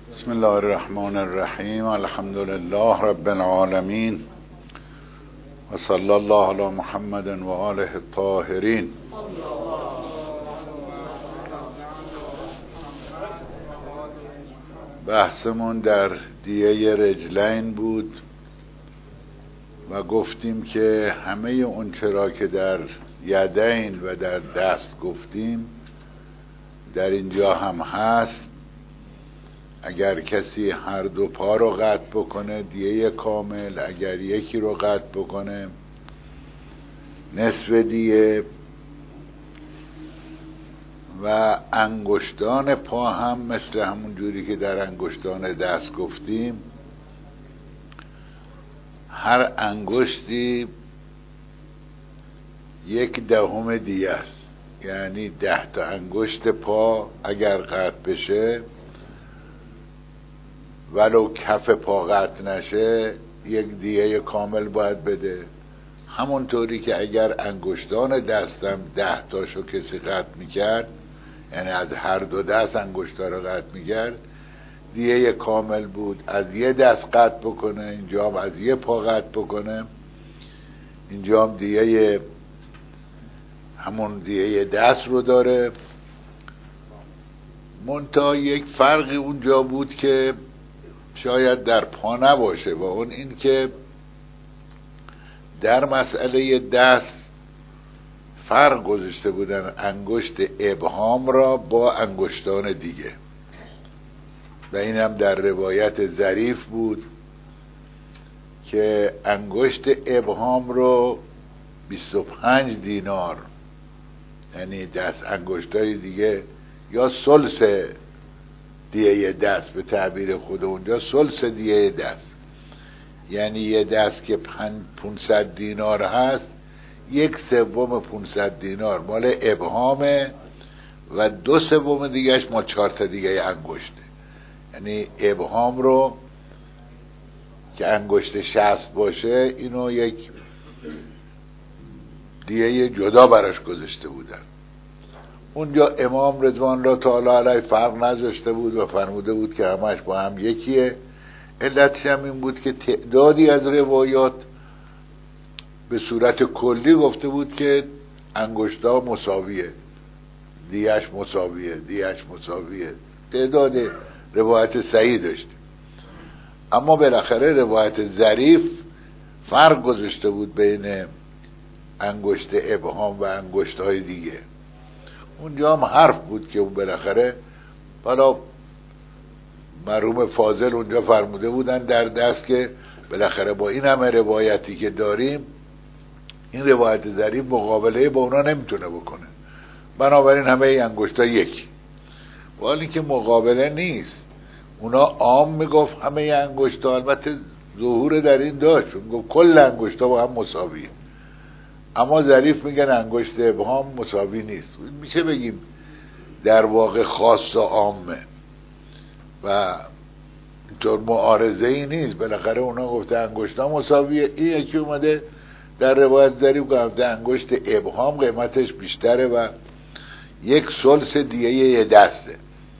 بسم الله الرحمن الرحیم. الحمد لله رب العالمین و صلی الله علی محمد و آله الطاهرین. بحثمون در دیه رجلین بود و گفتیم که همه اون چرا که در یدین و در دست گفتیم در اینجا هم هست. اگر کسی هر دو پا رو قطع بکنه دیه کامل، اگر یکی رو قطع بکنه نصف دیه، و انگشتان پا هم مثل همون جوری که در انگشتان دست گفتیم هر انگشتی 1/10 دیه است. یعنی 10 تا انگشت پا اگر قطع بشه ولو کف پا قطع نشه 1 دیه کامل باید بده. همونطوری که اگر انگشتان دستم 10 تاشو کسی قطع میکرد، یعنی از هر دو دست انگشتا رو قطع میکرد، دیه کامل بود. از یه دست قطع بکنه اینجا هم از یه پا قطع بکنه اینجا هم دیه همون دیه دست رو داره. منتها یک فرقی اونجا بود که شاید در پا نباشه و اون این که در مسئله دست فرق گذاشته بودن انگشت ابهام را با انگشتان دیگه و این هم در روایت ظریف بود که انگشت ابهام رو 25 دینار، یعنی دست انگشتای دیگه یا ثلث دیه دست، به تعبیر خود اونجا ثلث دیه دست، یعنی یه دست که 500 دینار هست 1/3 500 دینار مال ابهامه و 2/3 دیگهش مال 4 تا دیگه انگشته. یعنی ابهام رو که انگشت 60 باشه اینو یک دیه جدا براش گذاشته بودن. اونجا امام رضوان الله تعالی علیه فرق نذاشته بود و فرموده بود که همش با هم یکیه. علتش هم این بود که تعدادی از روایات به صورت کلی گفته بود که انگشتا مساویه، دیهش مساویه، دیهش مساویه. تعداد روایت صحیح داشت، اما بالاخره روایت ظریف فرق گذاشته بود بین انگشت ابهام و انگشت‌های دیگه. اونجا هم حرف بود که اون بالاخره بالا مرحوم فاضل اونجا فرموده بودن در دست که بالاخره با این همه روایتی که داریم این روایت ظریف مقابله با اونا نمیتونه بکنه، بنابراین همه انگشتا یکی. ولی که مقابله نیست، اونا عام میگفت همه انگشتا، البته ظهور در این داشت چون گفت کل انگشتا با هم مساویه، اما ظریف میگن انگشت ابهام مساوی نیست. میشه بگیم در واقع خاص و عامه و اینطور معارضه ای نیست. بالاخره اونا گفته انگشتا مساویه، این یکی اومده در روایت ظریف گفته انگشت ابهام قیمتش بیشتره و 1/3 دیگه یه دسته.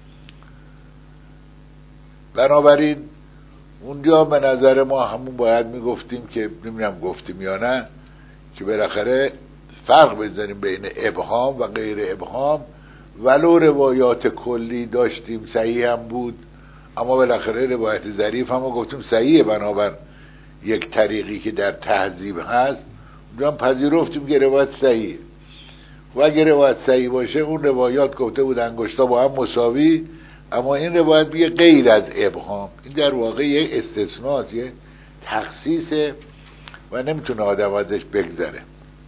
بنابراین اونجا به نظر ما همون باید میگفتیم که نمیدونم گفتیم یا نه که بالاخره فرق بزنیم بین ابهام و غیر ابهام. ولو روایات کلی داشتیم صحیح هم بود، اما بالاخره روایت ظریف هم گفتیم صحیحه، بنابر یک طریقی که در تهذیب هست اونجا هم پذیرفتیم که روایت صحیحه. و اگر روایت صحیح باشه اون روایات گفته بود انگشتا با هم مساوی، اما این روایت میگه غیر از ابهام. این در واقع یه استثناء، یه تخصیصه و نمیتونه آدم ازش بگذره.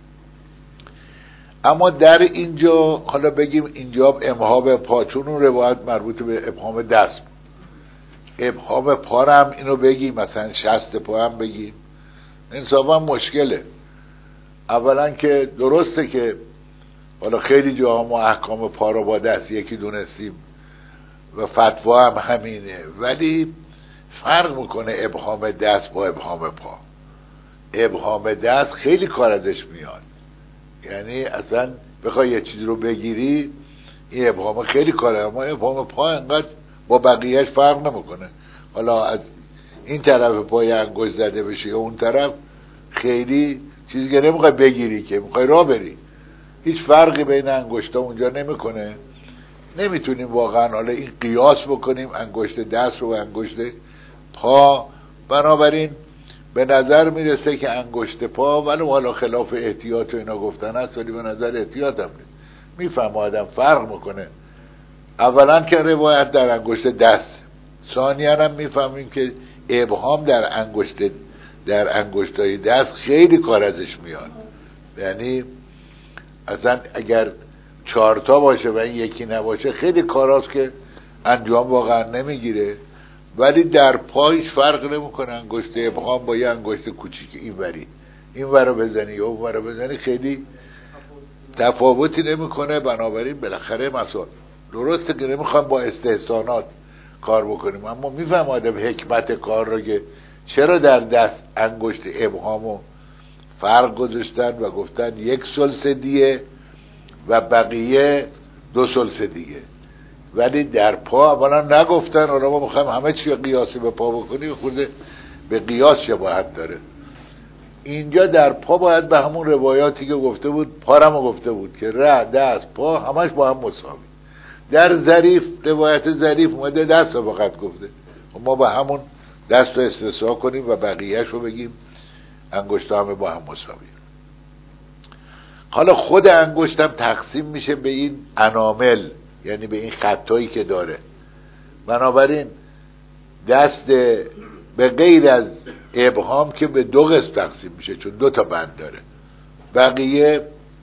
اما در اینجا حالا بگیم اینجا ابهام پا، چون اون روایت مربوط به ابهام دست بود، ابهام پا هم اینو بگیم، مثلا شست پا هم بگیم، انصافا مشکله. اولا که درسته که حالا خیلی جاها ما احکام پا رو با دست یکی دونستیم و فتوا هم همینه، ولی فرق میکنه ابهام دست با ابهام پا. ابهام دست خیلی کار ازش میاد، یعنی اصلا بخوای یه چیزی رو بگیری این ابهام خیلی کاره، اما ابهام پا انقدر با بقیهش فرق نمیکنه. حالا از این طرف پای انگشت زده بشه یا اون طرف، خیلی چیزی که نمیخوای بگیری، که میخوای راه بری، هیچ فرقی بین انگشتا اونجا نمیکنه. نمیتونیم واقعا حالا این قیاس بکنیم انگشت دست رو و انگشت پا. بنابراین به نظر میرسه که انگشت پا، ولی حالا خلاف احتیاط و اینا گفتن هست، ولی به نظر احتیاط هم نیست، میفهم آدم فرق میکنه. اولا که روایت در انگشت دست، ثانیا هم میفهمیم که ابهام در انگشتای دست خیلی کار ازش میاد. یعنی اصلا اگر 4 تا باشه و این یکی نباشه، خیلی کاراست که انجام واقعا نمیگیره. ولی در پایش فرق نمیکنه انگشت ابهام با یه انگشت کوچیک این ور رو بزنی یا اون ور رو بزنی، خیلی تفاوتی نمیکنه. بنابراین بالاخره مسائل درسته که نمیخوام با استحسانات کار بکنیم، اما میفهم آدم حکمت کار رو که چرا در دست انگشت ابهامو فرق گذاشتن و گفتن 1 ثلث دیه و بقیه 2 ثلث دیگه. ولی در پا اولا نگفتن. حالا ما میخوایم همه چی قیاسی به پا بکنیم، خود به قیاس شباهت داره. اینجا در پا باید به همون روایاتی که گفته بود، پارمو گفته بود که دست پا همش با هم مساوی. در ظریف، روایت ظریف اومده دست رو فقط گفته، ما با همون دست رو استثناء کنیم و بقیهش رو بگیم انگشت همه با هم مساوی. حالا خود انگشتم تقسیم میشه به این انامل، یعنی به این خطایی که داره. بنابراین دست به غیر از ابهام که به 2 قسم تقسیم میشه، چون 2 تا بند داره، بقیه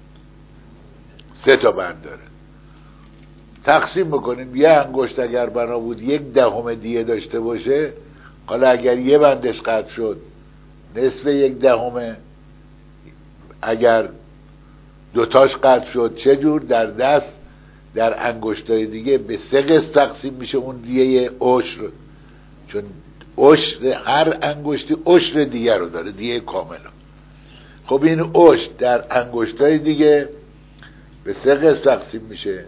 3 تا بند داره. تقسیم بکنیم، یه انگشت اگر بنا بود 1/10 دیه داشته باشه، حالا اگر یه بندش قطع شد نصف 1/10، اگر 2 تاش قطع شد چه جور؟ در دست در انگشتای دیگه به 3 قسم تقسیم میشه اون دیه عشر، چون عشر هر انگشتی عشر دیگه رو داره، دیه کاملا. خب این عشر در انگشتای دیگه به 3 قسم تقسیم میشه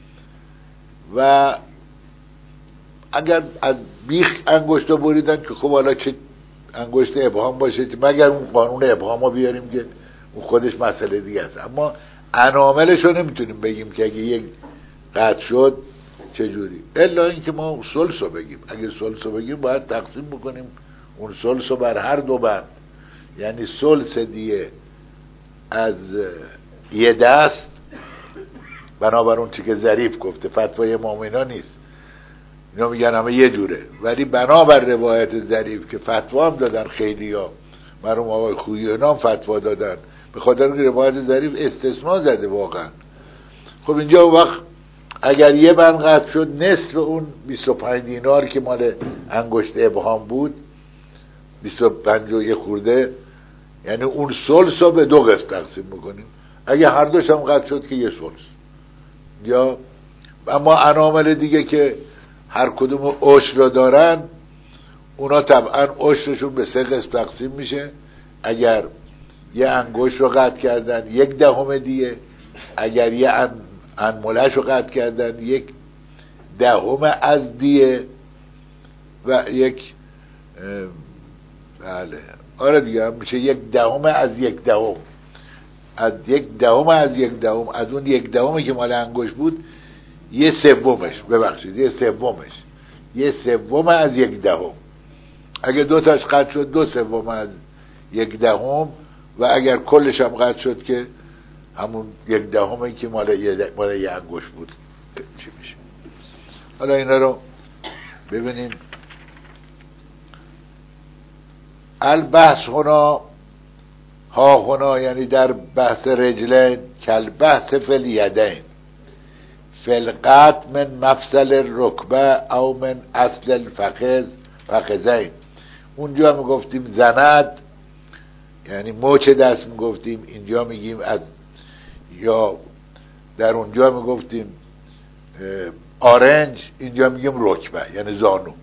و اگر از بیخ انگشتا بریدن که خب حالا چه انگشت ابهام باشه، مگر اون قانون ابهام رو بیاریم که اون خودش مسئله دیگه است. اما اناملش رو نمیتونیم بگیم که اگه یک قطع شد چجوری، الا اینکه ما ثلث رو بگیم. اگه ثلث رو بگیم باید تقسیم بکنیم اون ثلث رو بر هر 2 بند، یعنی ثلث دیه از یه دست، بنابر اون چی که ظریف گفته، فتوای مومنا نیست، اینا میگن همه یه جوره، ولی بنابر روایت ظریف که فتوا هم دادن خیلی ها، مرحوم آقای خویی اینا هم فتوا دادن، به خاطر اینکه روایت ظریف استثناء زده واقعا. خب اینجا وقت اگر یه بند قطع شد، نصف اون 25 دینار که مال انگشت ابهام بود، 25 و یه خورده، یعنی اون ثلث رو به 2 قسم تقسیم میکنیم. اگه هر دوش هم قطع شد که 1 ثلث. یا اما انامل دیگه که هر کدوم عشر رو دارن، اونا طبعا عشرشون به 3 قسم تقسیم میشه. اگر یه انگشت رو قطع کردن 1/10 دیه، اگر یه انملش رو قطع کردن 1/10 از دیه و بله آره دیگه هم میشه 1/10 از 1/10 از 1/10 از 1/10 از اون 1/10 که مال انگشت بود 1/3، ببخشید 1/3 1/3 از 1/10. اگه 2 تاش قطع شد 2/3 از 1/10 و اگر کلش هم قطع شد که همون 1/10 که مال یه انگشت بود چی میشه. حالا اینا رو ببینیم. البحث ها یعنی در بحث رجلین کل بحث فی الیدین فی القطع من مفصل الرکبه او من اصل الفخذین. اونجا میگفتیم زند، یعنی موچ دست میگفتیم، اینجا میگیم از، یا در اونجا میگفتیم آرنج، اینجا میگیم رکبه یعنی زانو.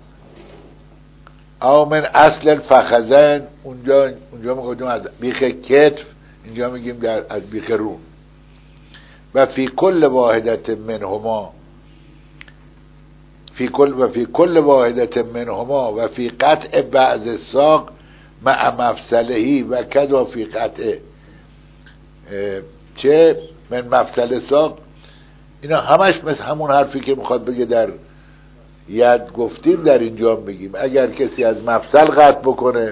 او من اصل الفخذین، اونجا میگفتیم از بیخ کتف، اینجا میگیم از بیخ رون. و فی کل واحدت منهما فی کل واحدت منهما و فی قطع بعض الساق مع مفصلهی و کذا فی قطع چه من مفصل ساق. اینا همش مثل همون حرفی که میخواد بگه در ید گفتیم در اینجا بگیم. اگر کسی از مفصل قطع بکنه،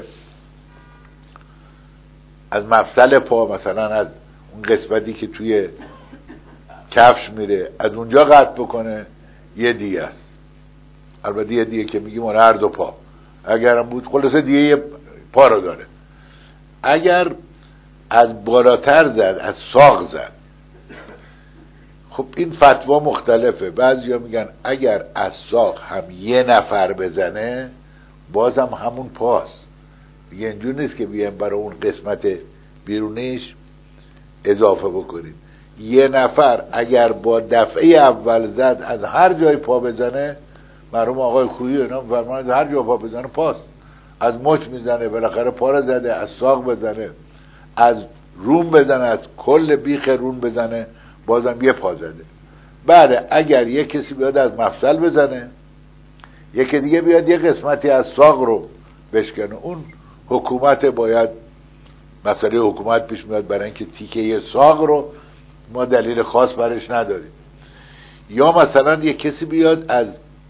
از مفصل پا، مثلا از اون قسمتی که توی کفش میره از اونجا قطع بکنه، یه دیه است. البته یه دیه که میگیم هر دو پا، اگرم بود خلاصه دیه پا رو داره. اگر از بالاتر زد، از ساق زد، خب این فتوا مختلفه. بعضیا میگن اگر از ساق هم یه نفر بزنه بازم همون پاست دیگه، اینجور نیست که بیایم برای اون قسمت بیرونیش اضافه بکنیم. یه نفر اگر با دفعه اول زد از هر جای پا بزنه، مرحوم آقای خویی اینا فرمایند هر جای پا بزنه پاست. از مچ میزنه بالاخره پا رو زده، از ساق بزنه، از رون بزنه، از کل بیخ رون بزنه، بازم یه پا زده. بعد اگر یک کسی بیاد از مفصل بزنه، یکی دیگه بیاد یه قسمتی از ساق رو بشکنه، اون حکومت باید مسئله حکومت پیش میاد برای اینکه تیکه یه ساق رو ما دلیل خاص برش نداریم. یا مثلا یه کسی بیاد از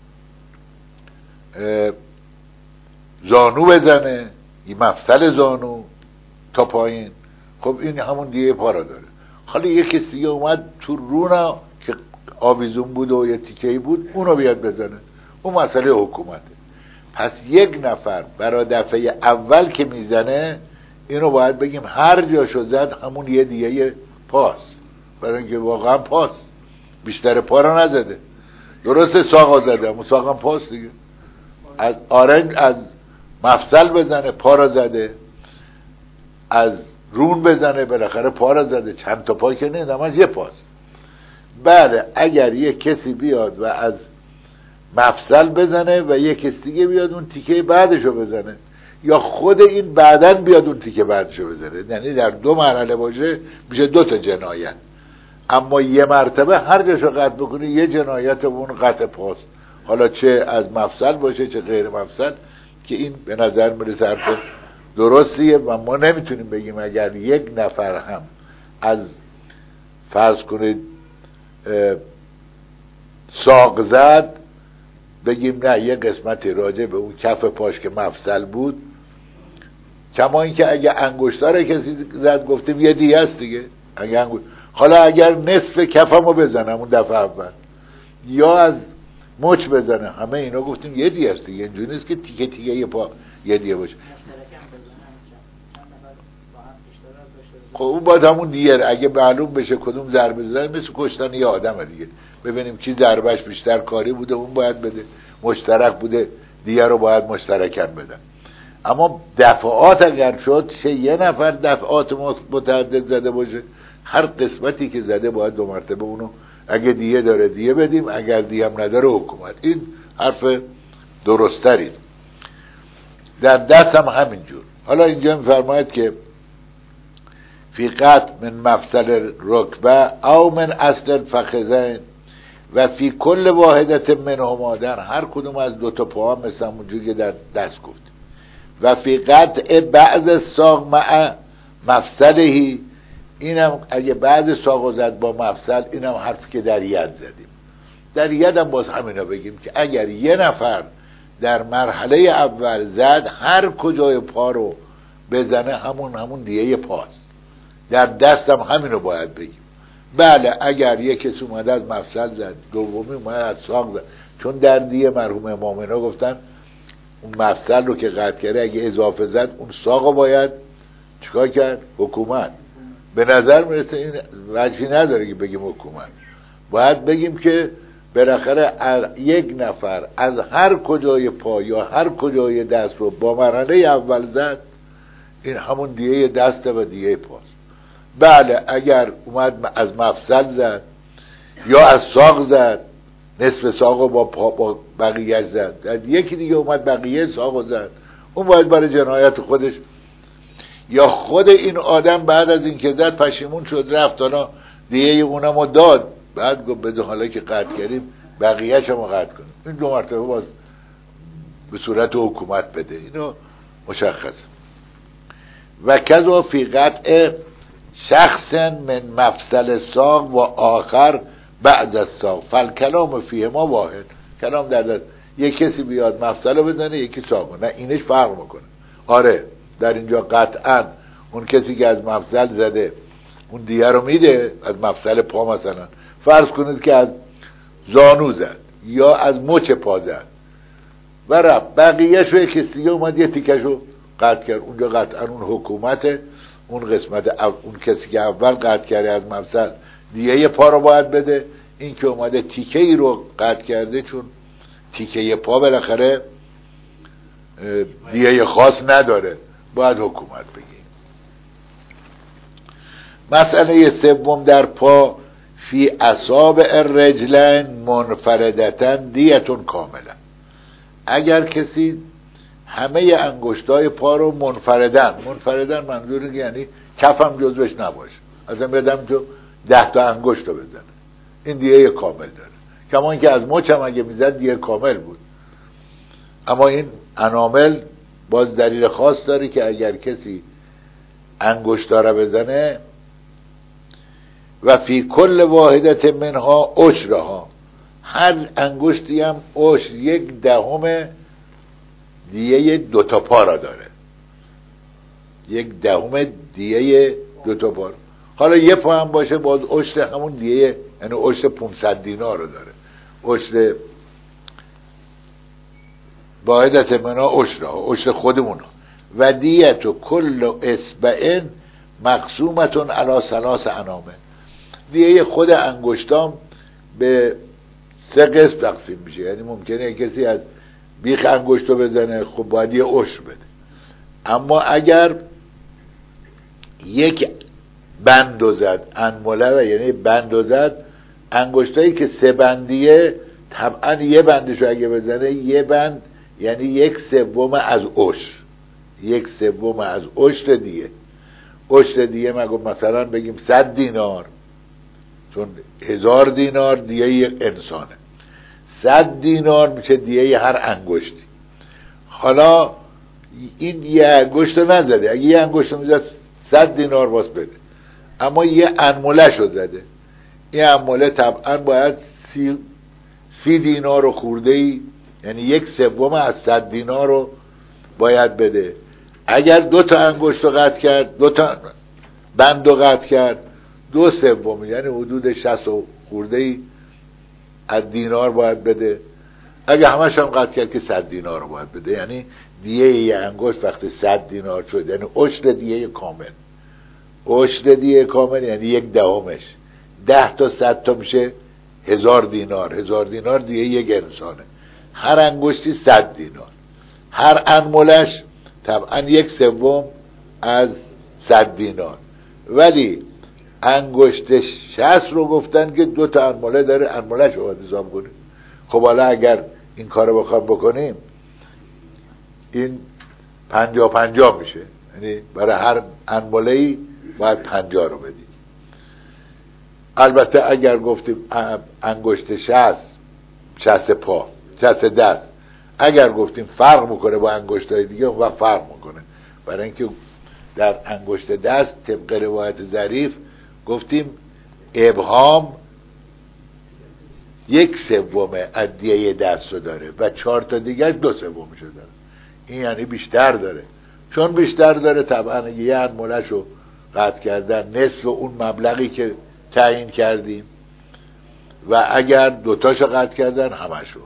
زانو بزنه، یه مفصل زانو تا پایین، خب این همون دیگه پا را داره. حالا یه کسی دیگه اومد تو رونا که آویزون بود و یه تیکه‌ای بود اونو بیاد بزنه، اون مسئله حکومته. پس یک نفر برای دفعه اول که میزنه اینو باید بگیم هر جاشو زد همون یه دیگه پاس، برای اینکه واقعا پاس، بیشتر پا را نزده. درسته ساقا زده اما ساقا پاس دیگه. از آرنج از مفصل بزنه پا را زده، از رون بزنه بالاخره پا را زده، چند تا پا که نیست همش یه پاس. بله اگر یک کسی بیاد و از مفصل بزنه و یک کسی دیگه بیاد اون تیکه بعدشو بزنه، یا خود این بعدن بیاد اون تیکه بعدشو بزنه، یعنی در دو مرحله باشه میشه دو تا جنایت. اما یه مرتبه هر جاشو قطع بکنی یه جنایت اون قطع پاست، حالا چه از مفصل باشه چه غیر مفصل، که این به نظر میرسه حرف درستیه. و ما نمیتونیم بگیم اگر یک نفر هم از فرض کنید ساق زد بگیم نه یه قسمتی راجع به اون کف پاش که مفصل بود، کما اینکه اگه انگشتار کسی زد گفتیم یه دیگه است دیگه. حالا اگر نصف کفمو بزنم اون دفعه اول یا از مچ بزنه، همه اینا گفتیم یه دیگه است دیگه. اینجوری نیست که تیکه تیکه یه پا یه دیگه باشه. خب اون باید همون دیگه اگه معلوم بشه کدوم ضربه زدن، مثل کشتن یه آدمه دیگه، ببینیم کی ضربهش بیشتر کاری بوده اون باید بده، مشترک بوده دیگه رو باید مشترکاً بدن. اما دفعات اگر شد چه یه نفر دفعات متعدد زده باشه، هر قسمتی که زده باید دو مرتبه اونو اگه دیگه داره دیگه بدیم، اگر دیگه هم نداره حکومت. این حرف درستری. در دست هم همینجور. حالا اینجا میفرماید که فی قطع من مفصل رکبه او من اصل الفخذین و فی کل واحدت منهما، در هر کدوم از دو تا پا هم مثل همونجور که در دست گفت. و فی قطع بعض ساق مع مفصلهی، اینم اگه بعض ساق زد با مفصل، اینم حرفی که در ید زدیم. در ید هم باز همینا بگیم که اگر یه نفر در مرحله اول زد هر کجای پا رو بزنه همون دیگه پاست. در دست هم همینو باید بگیم. بله اگر یک کسی اومده از مفصل زد، دومی اومده از ساق زد، چون در دیگه مرحوم امامینا گفتن اون مفصل رو که قطع کرده اگه اضافه زد اون ساق رو باید چیکار کرد؟ حکومت. به نظر میرسه این وجهی نداره که بگیم حکومت، باید بگیم که بالاخره یک نفر از هر کجای پا یا هر کجای دست رو با مرحله اول زد، این همون دیگه دسته و دیگه پاست. بله اگر اومد از مفصل زد یا از ساق زد، نصف ساق رو با بقیه زد، یکی دیگه اومد بقیه ساق زد، اون باید برای جنایت خودش، یا خود این آدم بعد از این که زد پشیمون شد رفت حالا دیگه اونمو داد، بعد گفت بده حالا که قطع کردیم بقیه‌اش هم قطع کنیم. این 2 مرتبه باز به صورت حکومت بده، اینو مشخص. و کذا فی قطع شخص من مفصل ساق و آخر بعد از ساق فالکلام فیه ما واحد. کلام در دست یک کسی بیاد مفصل رو بزنه یکی ساق، نه اینش فرق میکنه. آره در اینجا قطعا اون کسی که از مفصل زده اون دیه رو میده، از مفصل پا مثلا فرض کنید که از زانو زد یا از مچ پا زد و رفت، بقیه‌ش رو کسی دیگه اومد یه تیکش رو قطع کرد، اونجا قطعا اون حکومت اون قسمت اون کسی که اول قطع کرده از مفصل دیه پا رو باید بده. این که اومده تیکه ای رو قطع کرده چون تیکه پا بالاخره دیه خاص نداره باید حکومت بگیم. مسئله سوم در پا فی اصابع الرجلین منفردتن دیتون کاملا. اگر کسی همه انگشتای پا رو منفردن منظور یعنی کفم جزوش نباشه، اصلا بدم تو 10 تا انگشت رو بزنه، این دیه کامل داره. کما اینکه از مچم اگه میزد دیه کامل بود. اما این انامل باز دلیل خاص داره که اگر کسی انگشتا رو بزنه و فی کل واحدت منها عشرها، هر انگشتی هم عشر 1/10 دیه 2 تا پا را داره، 1/10 دیه 2 تا پا. حالا یه پا هم باشه باز عشر همون دیه، یعنی عشر 500 دینار رو داره. عشر واحدت منها عشرها، عشر خودمونها. و دیت و کل اصبعین مقسومتون علی 3 انامه، دیه خود انگشتام به 3 قسم تقسیم میشه. یعنی ممکنه کسی از بیخ انگشتو بزنه، خب باید یه عشر بده. اما اگر یک بندو زد، انمله یعنی بندو زد، انگشتایی که 3 بندیه طبعا یه بندشو اگه بزنه یه بند یعنی 1/3 از عشر، 1/3 از عشر دیه. عشر دیه مثلا بگیم 100 دینار، چون 1000 دینار دیه یک انسانه، 100 دینار میشه دیه هر انگشتی. حالا این یه انگشت رو نزده، اگه یه انگشت رو میزد 100 دینار باز بده، اما یه انمله شو زده، این انمله طبعا باید 30 دینار و خورده ای، یعنی 1/3 از 100 دینار رو باید بده. اگر 2 تا انگشت رو قطع کرد، 2 تا بند رو قطع کرد، 2/3 یعنی حدود 60 و خورده ای از دینار باید بده. اگه همش هم قطع کرد که 100 دینار رو باید بده. یعنی دیه یه انگشت وقتی 100 دینار شد یعنی عشر دیه کامل. عشر دیه کامل یعنی 1/10. 10 تا 100 تا میشه 1000 دینار. 1000 دینار دیه یک انسانه. هر انگشتی 100 دینار. هر انملش طبعا 1/3 از 100 دینار. ولی انگشت 60 رو گفتن که 2 تا انمله داره، انملهش رو باید حساب کنیم. خب حالا اگر این کار رو بخوام بکنیم این 50-50 میشه، یعنی برای هر انمله‌ای باید 50 رو بدیم. البته اگر گفتیم انگشت 60 پا 60 دست، اگر گفتیم فرق میکنه با انگشتای دیگه و فرق میکنه، برای اینکه در انگشت دست طبق روایت ظریف گفتیم ابهام 1/3 ادیه دست رو داره و 4 تا دیگه 2/3 داره. این یعنی بیشتر داره. چون بیشتر داره طبعا یه انمله‌ش رو قطع کردن نصف اون مبلغی که تعیین کردیم و اگر 2 تاشو قطع کردن همشو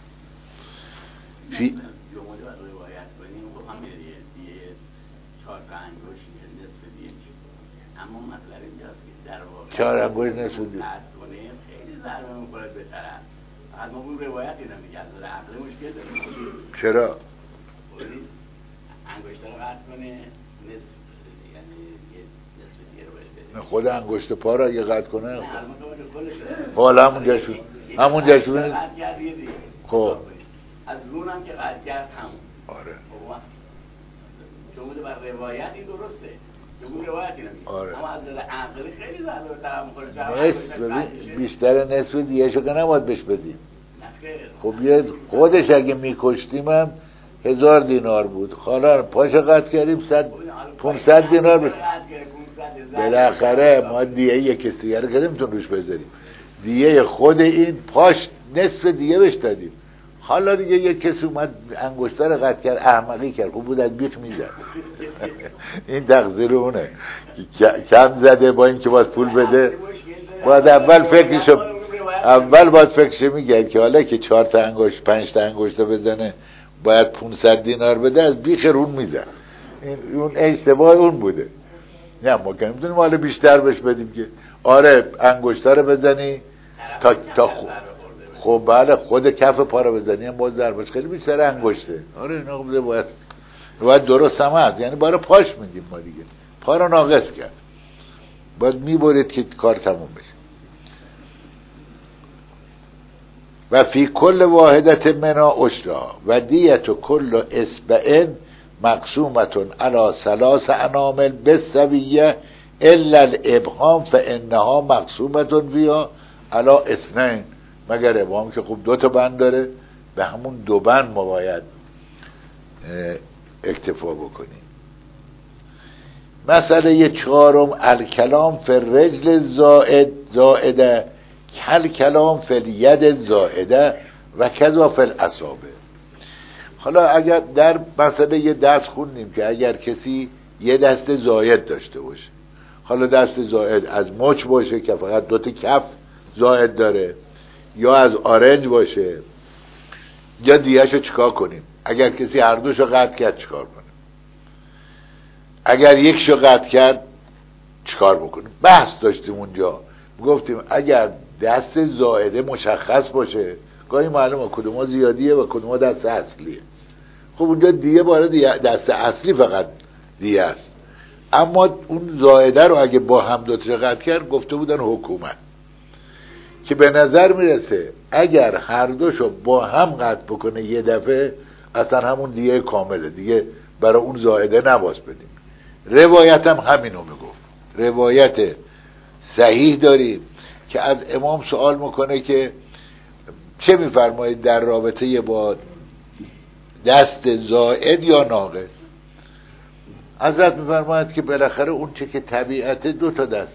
اما مطلب اینجاست که در واقع 4 انگشت نصف دیگه خیلی ضربه می‌خوره به طرف. از ما اون روایت اینا میگه از عقل مشکل داره. چرا؟ انگشتر رو قطع کنه نصف، یعنی نصف دیگه رو بده. خود انگشت پا رو اگه قطع کنه نه کلش. حالا همونجا شو قطع کرد دیگه. خب از رون هم که قطع کرد همون. آره. چون بر روایت این درسته. چون روایت اینا میگه. آره. اما از عقل خیلی ضربه به طرف می‌خوره. نصف بیشتر نصف دیگه شو که نباید بهش بدیم. خب یه خودش اگه میکشتیم هم 1000 دینار بود. حالا پاشو قطع کردیم 500 دینار بود. بالاخره ما دیه یک کسی دیگه رو که نمیتون روش بذاریم، دیه خود این پاش نصف دیگه بهش دادیم. حالا دیگه یک کسی اومد انگشتر رو قطع کرد، احمقی کرد، خب بود از بیخ میزد. این تقصیر اونه کم زده، با این که باید پول بده باید اول فکرشو میگرد که حالا که 4 تا انگشت 5 تا انگشت بزنه باید 500 دینار بده، از بیخ رون میزد. اون اشتباه اون بوده. نه ما که نمیتونیم حالا بیشتر بهش بدیم که آره انگشتر رو بزنی تا خب بله خود کف پا رو بزنی هم باز ضربش خیلی بیشتر انگشته. آره اینا خب باید درست هم هست، یعنی برای پاش میگیم ما دیگه، پا رو ناقص کرد، باید میبرید که کار تموم بشه. و فی کل واحدت منا اشرا و دیت کل اصبعن مقسومتون علی 3 انامل بالسویه الا الابهام فانها مقسومتون فیها علی 2، مگر ابهام که خب 2 تا بند داره، به همون 2 بند ما باید اکتفا بکنیم. مسئله 4 الکلام فی الرجل زائده کل کلام فی الید زائده و کذا فی الاصابع. حالا اگر در مسئله یه دست خوندیم که اگر کسی یه دست زائد داشته باشه، حالا دست زائد از مچ باشه که فقط 2 تا کف زائد داره، یا از آرنج باشه، یا دیهشو چیکار کنیم؟ اگر کسی هر دوشو قطع کرد چیکار کنیم؟ اگر یکشو قطع کرد چیکار بکنیم؟ بحث داشتیم اونجا، گفتیم اگر دست زائده مشخص باشه گاهی معلومه کدوما زیادیه و کدوما دست اصلیه، خب اونجا دیه باره دست اصلی فقط دیه است. اما اون زائده رو اگه با هم 2 تا قطع کرد گفته بودن حکومت، که به نظر میرسه اگر هر دوشو با هم قطع بکنه یه دفعه اصلا همون دیه کامله، دیگه برای اون زائده نباس بدیم. روایت هم همینو میگفت. روایت صحیح داریم که از امام سوال میکنه که چه میفرمایید در رابطه با دست زائد یا ناقص؟ حضرت میفرماید که بالاخره اون چه که طبیعت 2 تا دست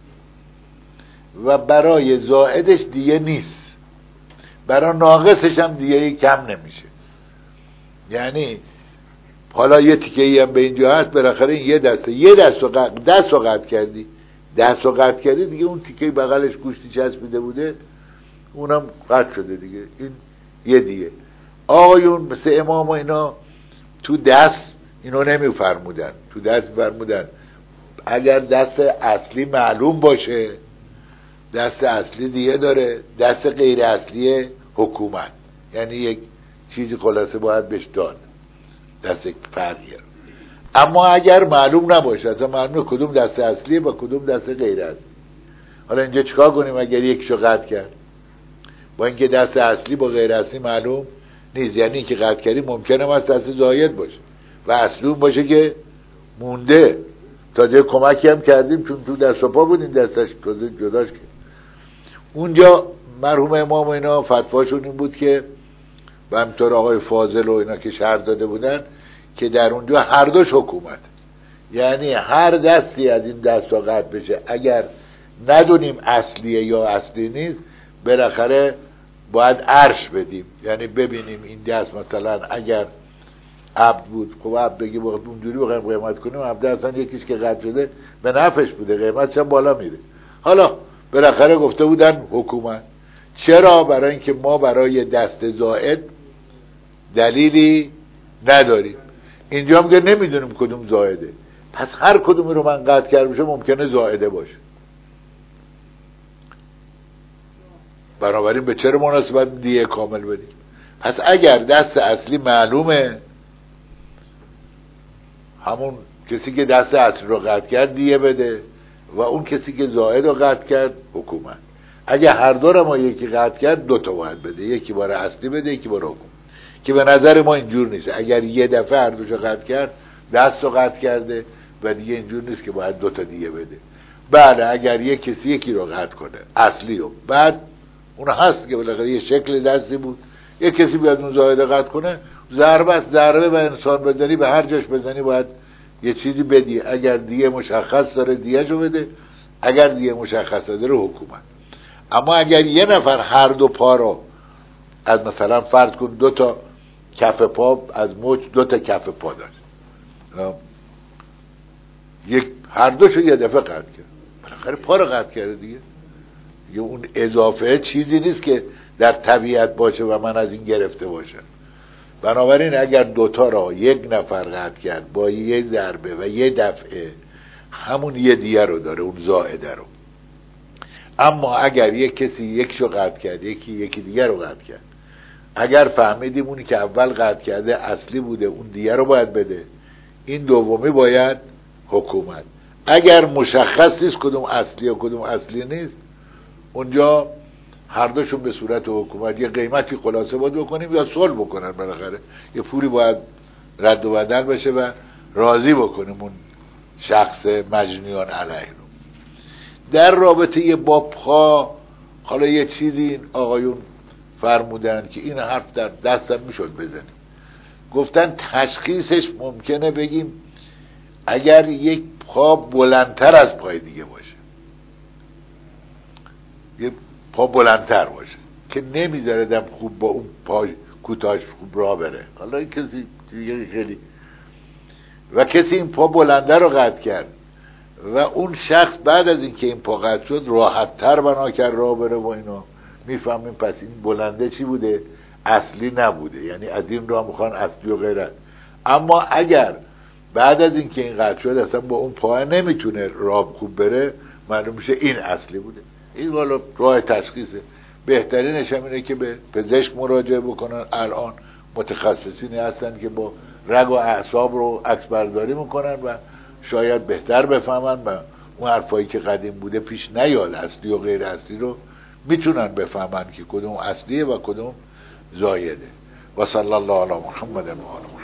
و برای زائدش دیگه نیست، برای ناقصش هم دیگه کم نمیشه. یعنی حالا یه تیکه‌ای هم به اینجا هست، بالاخره این یه دست رو قطع کردی دیگه، اون تیکه بغلش گوشتی چسبیده بوده اونم قطع شده دیگه، این یه دیگه. آقایون مثل امام و اینا تو دست اینو نمیفرمودن، تو دست فرمودن اگر دست اصلی معلوم باشه دست اصلی دیگه داره، دست غیر اصلی حکومت، یعنی یک چیزی خلاصه باید بهش داد، دست فرقیه. اما اگر معلوم نباشه اصلا معلومه کدوم دست اصلیه و کدوم دست غیر اصلی، حالا اینجا چیکار کنیم اگر یکشو قطع کرد؟ با اینکه دست اصلی با غیر اصلی معلوم نیست، یعنی که قطع کردی ممکنه از دست زاید باشه و اصلی اون باشه که مونده، تازه کمکی هم کردیم چون تو دست و پا بودیم دستش تازه جداش کرد. اونجا مرحوم امام و اینا فتواشون این بود که و همینطور آقای فاضل و اینا که شرح داده بودن که در اونجا هر دوش حکومت، یعنی هر دستی از این دستا قطع بشه اگر ندونیم اصلیه یا اصلی نیست بالاخره باید عرش بدیم، یعنی ببینیم این دست مثلا اگر عبد بود خب عبد بگی اونجوری بخوایم قیمت کنیم عبد اصلا یکیش که قطع شده به نفعش بوده قیمتش هم بالا میره. حالا بالاخره گفته بودن حکومت. چرا؟ برای اینکه ما برای دست زائد دلیلی نداریم. اینجا هم که نمیدونیم کدوم زائده، پس هر کدومی رو من قطع کرده باشه ممکنه زائده باشه. بنابراین به چرا مناسبت دیه کامل بدیم؟ پس اگر دست اصلی معلومه همون کسی که دست اصلی رو قطع کرد دیه بده و اون کسی که زائد رو قطع کرد حکومت. اگه هر دو رو ما یکی قطع کرد 2 تا باید بده، یکی برای اصلی بده یکی برای حکومت، که به نظر ما اینجور نیست. اگر یه دفعه هر دوشو قطع کرد دست رو قطع کرده و دیگه اینجور نیست که باید 2 تا دیگه بده. بله اگر یک کسی یکی رو قطع کنه اصلی رو بعد اون هست که بالاخره یه شکل دستی بود، یه کسی بیاد اون زائده قطع کنه، ضربه به انسان بزنی، به هر جاش بزنی باید یه چیزی بدی. اگر دیگه مشخص داره دیگه بده، اگر دیگه مشخص داره حکومت. اما اگر یه نفر هر دو پا رو از مثلا فرض کن 2 تا کف پا از مچ 2 تا کف پا داشت، یک هر دوشو یه دفعه قطع کرد، بالاخره پا رو قطع کرده دیگه اون اضافه چیزی نیست که در طبیعت باشه و من از این گرفته باشم. بنابراین اگر 2 تا را یک نفر قطع کرد با یه ضربه و یه دفعه، همون یه دیگه رو داره، اون زائده رو. اما اگر یک کسی یکشو قطع کرد، یکی دیگه رو قطع کرد، اگر فهمیدیم اونی که اول قطع کرده اصلی بوده، اون دیگه رو باید بده، این دومی باید حکومت. اگر مشخص نیست کدوم اصلی و کدوم اصلی نیست، اونجا هر دوشون به صورت حکومت یه قیمتی خلاصه باید بکنیم یا صلح بکنن، بالاخره یه پولی باید رد و بدل بشه و راضی بکنیم اون شخص مجنیان علیه رو. در رابطه با پا، حالا یه چیزی این آقایون فرمودن که این حرف در دستم میشد بزنیم، گفتن تشخیصش ممکنه بگیم اگر یک پا بلندتر از پای دیگه باشه، یه پا بلندتر باشه که نمیذاره دم خوب با اون پا کوتاهش خوب راه بره، حالا این کسی دیگه خیلی، و کسی این پا بلنده رو قطع کرد و اون شخص بعد از اینکه این پا قطع شد راحت تر بنا کرد راه بره و اینو میفهمیم پس این بلنده چی بوده؟ اصلی نبوده، یعنی از این راه میخوان اصلی و غیره. اما اگر بعد از اینکه این قطع شد اصلا با اون پا نمیتونه راه خوب بره، معلوم میشه این اصلی بوده. این والا راه تشخیصه. بهترینش هم اینه که به پزشک مراجعه بکنن. الان متخصصینی هستن که با رگ و اعصاب رو عکس برداری میکنن و شاید بهتر بفهمن و اون حرفایی که قدیم بوده پیش نیاد، اصلی و غیر اصلی رو میتونن بفهمن که کدوم اصلیه و کدوم زایده. و صلی الله علی محمد و آله محمد.